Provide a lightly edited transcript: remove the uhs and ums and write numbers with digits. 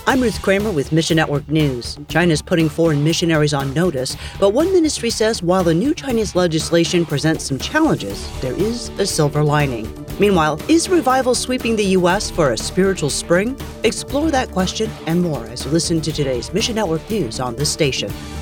I'm Ruth Kramer with Mission Network News. China's putting foreign missionaries on notice, but one ministry says while the new Chinese legislation presents some challenges, there is a silver lining. Meanwhile, is revival sweeping the U.S. for a spiritual spring? Explore that question and more as you listen to today's Mission Network News on this station.